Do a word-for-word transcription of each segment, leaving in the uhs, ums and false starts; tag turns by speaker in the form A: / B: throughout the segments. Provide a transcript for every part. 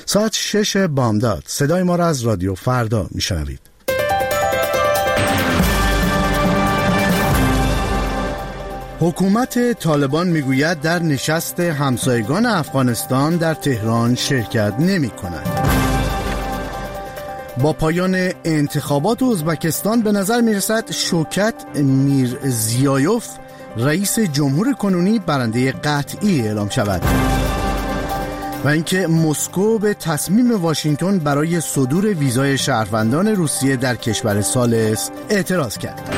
A: ساعت شش بامداد. صدای ما را از رادیو فردا میشنوید. حکومت طالبان میگوید در نشست همسایگان افغانستان در تهران شرکت نمی کند. با پایان انتخابات ازبکستان به نظر می رسد شوکت میرزیایوف رئیس جمهور کنونی برنده قطعی اعلام شود و اینکه مسکو به تصمیم واشنگتن برای صدور ویزای شهروندان روسیه در کشور ثالث اعتراض کرد.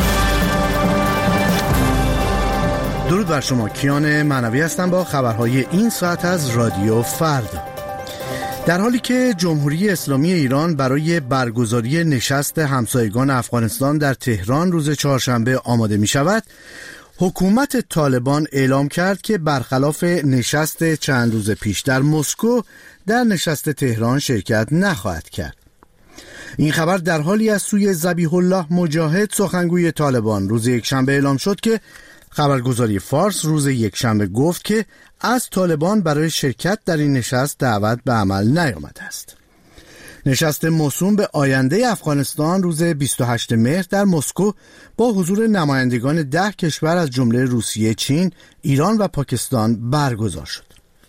A: درود بر شما، کیان معنوی هستم با خبرهای این ساعت از رادیو فردا. در حالی که جمهوری اسلامی ایران برای برگزاری نشست همسایگان افغانستان در تهران روز چهارشنبه آماده می شود، حکومت طالبان اعلام کرد که برخلاف نشست چند روز پیش در مسکو در نشست تهران شرکت نخواهد کرد. این خبر در حالی از سوی ذبیح الله مجاهد سخنگوی طالبان روز یکشنبه اعلام شد که خبرگزاری فارس روز یکشنبه گفت که از طالبان برای شرکت در این نشست دعوت به عمل نیامده است. نشست موسوم به آینده افغانستان روز بیست و هشتم مهر در مسکو با حضور نمایندگان ده کشور از جمله روسیه، چین، ایران و پاکستان برگزار شد.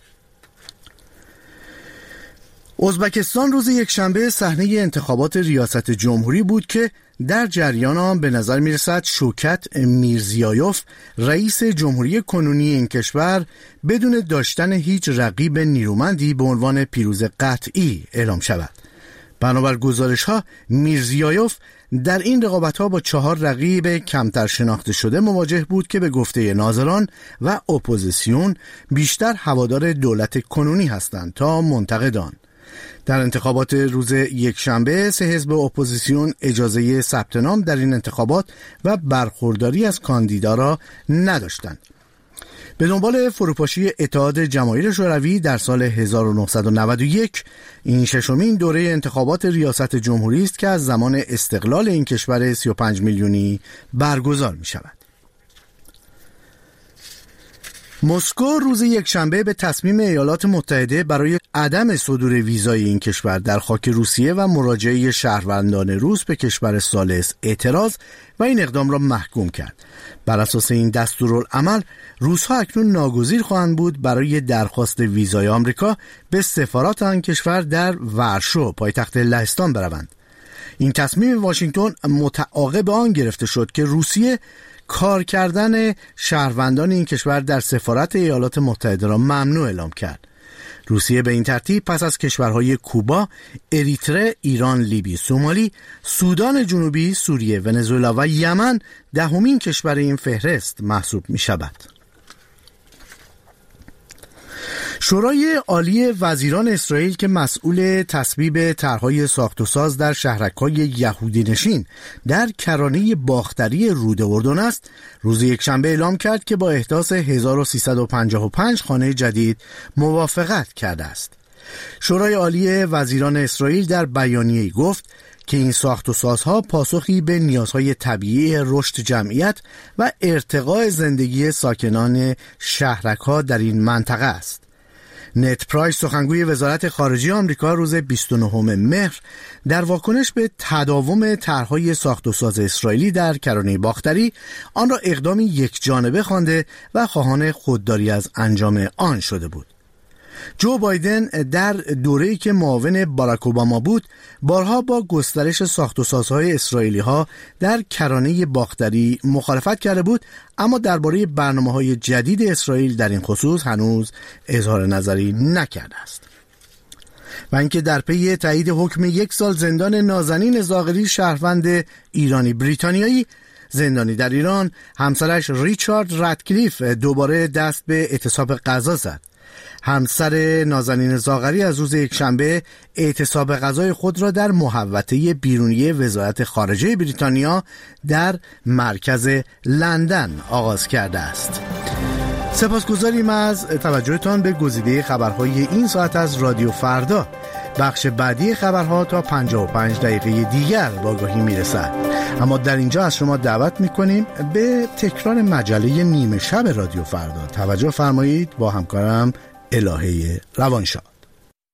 A: ازبکستان روز یکشنبه صحنه انتخابات ریاست جمهوری بود که در جریان آن به نظر می رسد شوکت میرزیایوف رئیس جمهوری کنونی این کشور بدون داشتن هیچ رقیب نیرومندی به عنوان پیروز قطعی اعلام شود. بنابر گزارش ها میرزیایوف در این رقابت ها با چهار رقیب کمتر شناخته شده مواجه بود که به گفته ناظران و اپوزیسیون بیشتر هوادار دولت کنونی هستند تا منتقدان. در انتخابات روز یکشنبه سه حزب اپوزیسیون اجازه ثبت نام در این انتخابات و برخورداری از کاندیدا را نداشتند. به دنبال فروپاشی اتحاد جماهیر شوروی در سال هزار و نهصد و نود و یک، این ششمین دوره انتخابات ریاست جمهوری است که از زمان استقلال این کشور سی و پنج میلیونی برگزار می شود. مسکو روز یکشنبه به تصمیم ایالات متحده برای عدم صدور ویزای این کشور در خاک روسیه و مراجعه شهروندان روس به کشور ثالث اعتراض و این اقدام را محکوم کرد. بر اساس این دستورالعمل، روس‌ها اکنون ناگزیر خواهند بود برای درخواست ویزای آمریکا به سفارت آن کشور در ورشو، پایتخت لهستان، بروند. این تصمیم واشنگتن متعاقب آن گرفته شد که روسیه کار کردن شهروندان این کشور در سفارت ایالات متحده را ممنوع اعلام کرد. روسیه به این ترتیب پس از کشورهای کوبا، اریتره، ایران، لیبی، سومالی، سودان جنوبی، سوریه، ونزوئلا و یمن دهمین کشور این فهرست محسوب می شود. شورای عالی وزیران اسرائیل که مسئول تصویب طرح‌های ساخت و ساز در شهرک‌های یهودی نشین در کرانه باختری رود اردن است، روز یکشنبه اعلام کرد که با احداث هزار و سیصد و پنجاه و پنج خانه جدید موافقت کرده است. شورای عالی وزیران اسرائیل در بیانیه‌ای گفت که این ساخت و سازها پاسخی به نیازهای طبیعی رشد جمعیت و ارتقاء زندگی ساکنان شهرک‌ها در این منطقه است. نت پرایس، سخنگوی وزارت خارجه آمریکا، روز بیست و نهم مهر در واکنش به تداوم طرح‌های ساخت و ساز اسرائیلی در کرانه باختری آن را اقدامی یک جانبه خوانده و خواهان خودداری از انجام آن شده بود. جو بایدن در دوره‌ای که معاون باراک اوباما بود بارها با گسترش ساخت و سازهای اسرائیلی ها در کرانه باختری مخالفت کرده بود، اما درباره برنامه‌های جدید اسرائیل در این خصوص هنوز اظهار نظری نکرده است. و اینکه در پی تایید حکم یک سال زندان نازنین زاغری، شهروند ایرانی بریتانیایی زندانی در ایران، همسرش ریچارد رادکلیف دوباره دست به اعتصاب غذا زد. همسر نازنین زاغری از روز یکشنبه اعتصاب غذای خود را در محوطه بیرونی وزارت خارجه بریتانیا در مرکز لندن آغاز کرده است. سپاسگزاریم از توجهتان به گزیده خبرهای این ساعت از رادیو فردا. بخش بعدی خبرها تا پنجاه و پنج دقیقه دیگر با آگاهی میرسد، اما در اینجا از شما دعوت میکنیم به تکرار مجله نیمه شب رادیو فردا. توجه فرمایید با همکارم الهه روانشاه.